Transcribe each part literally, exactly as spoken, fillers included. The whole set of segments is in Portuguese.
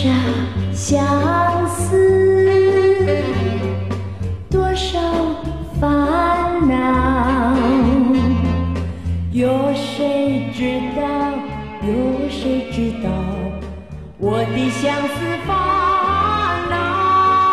少相思，多少烦恼，有谁知道？有谁知道我的相思烦恼？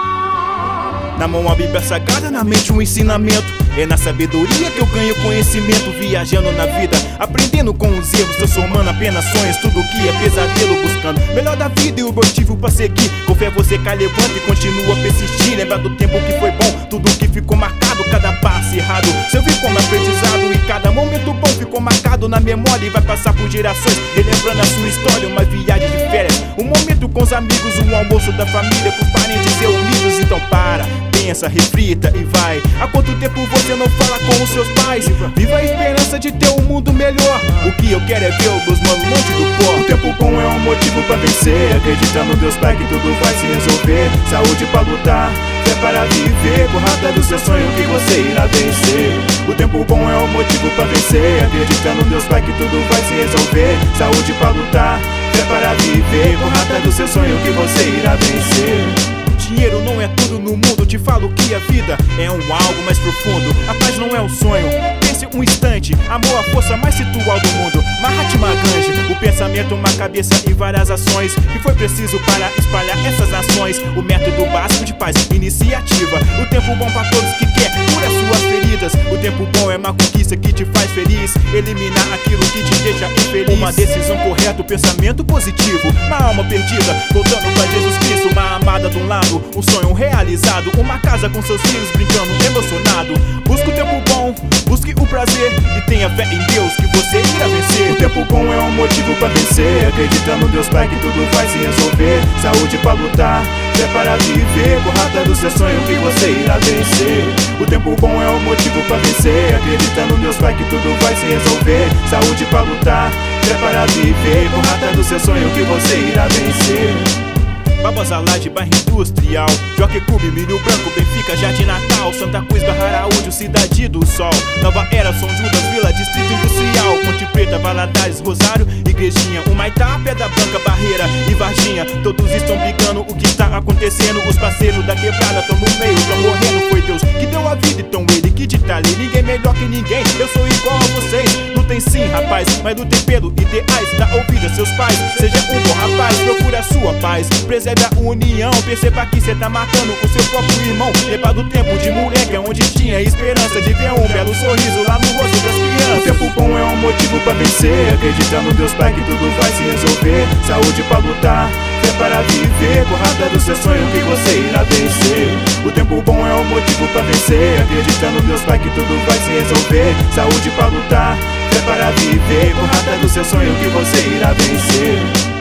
Na mão a Bíblia Sagrada, na mente um ensinamento. É na sabedoria que eu ganho conhecimento. Viajando na vida, aprendendo com os erros, transformando apenas sonhos, tudo que é pesadelo, buscando melhor da vida e o motivo pra seguir. Com fé você cai, levanta e continua a persistir. Lembra do tempo que foi bom, tudo que ficou marcado, cada passo errado serviu como aprendizado. E cada momento bom ficou marcado na memória e vai passar por gerações, relembrando a sua história. Uma viagem de férias, um momento com os amigos, um almoço da família, com os parentes reunidos. Então para, pensa, reflita e vai. Há quanto tempo você não fala com os seus pais? Viva a esperança de ter um mundo melhor. O que eu quero é ver o Deus mano longe do pó. O tempo bom é um motivo pra vencer. Acredita no Deus Pai que tudo vai se resolver. Saúde pra lutar, fé para viver. Corra atrás do seu sonho que você irá vencer. O tempo bom é um motivo pra vencer. Acredita no Deus Pai que tudo vai se resolver. Saúde pra lutar, fé para viver. Corra atrás do seu sonho que você irá vencer. Dinheiro não é tudo no mundo, te falo que a vida é um algo mais profundo. A paz não é um sonho, pense um instante. Amor, a força mais ritual do mundo. Mahatma Gandhi, o pensamento, uma cabeça e várias ações que foi preciso para espalhar essas nações. O método básico de paz, iniciativa. O tempo bom pra todos que quer cura suas feridas. O tempo bom é uma conquista que te faz feliz, eliminar aquilo que te deixa infeliz. Uma decisão correta, o pensamento positivo. Uma alma perdida, voltando pra Jesus Cristo. Uma amada de um lado, um sonho realizado, uma casa com seus filhos brincando emocionado. Busque o tempo bom, busque o prazer e tenha fé em Deus que você irá vencer. O tempo bom é um motivo pra vencer. Acredita no Deus Pai que tudo vai se resolver. Saúde pra lutar, fé para viver. Corra atrás do seu sonho que você irá vencer. O tempo bom é um motivo pra vencer. Acredita no Deus Pai que tudo vai se resolver. Saúde pra lutar, fé para viver. Corra atrás do seu sonho que você irá vencer. Babas Alade, bairro industrial, Jockey Clube, Milho Branco, Benfica, Jardim Natal, Santa Cruz, Barra Araújo, Cidade do Sol, Nova Era, São Judas, Vila, Distrito Industrial, Ponte Preta, Valadares, Rosário, Igrejinha, Humaitá, Pedra Branca, Barreira e Varginha. Todos estão brigando, o que está acontecendo? Os parceiros da quebrada tão no meio, tão morrendo. Foi Deus que deu a vida, então ele que dita ali. Ninguém melhor que ninguém, eu sou igual a vocês. Lutem sim, rapaz, mas lutem pelo ideais. Dá ouvida a seus pais, seja um bom rapaz, procure a sua paz, preserve a união. Perceba que cê tá matando o seu próprio irmão. Lembra do tempo de moleque, onde tinha esperança de ver um belo sorriso lá no rosto das crianças. O tempo bom é um motivo pra vencer. Acredita no Deus Pai que tudo vai se resolver. Saúde pra lutar, fé para viver. Corra atrás do seu sonho que você irá vencer. O tempo bom é um motivo pra vencer. Acredita no Deus Pai que tudo vai se resolver. Saúde pra lutar, fé para viver. Corra atrás do seu sonho que você irá vencer.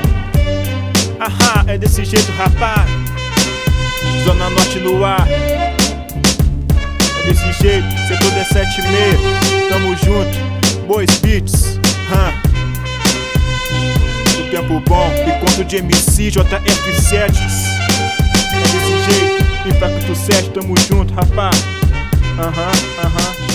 Ahá, é desse jeito, rapaz. Zona Norte no ar. É desse jeito, setor dezessete e meio. Tamo junto, Boys Beats. Hum. O tempo bom, encontro de M C, J F sete. É desse jeito, Impacto sete, tamo junto, rapaz. Aham, aham.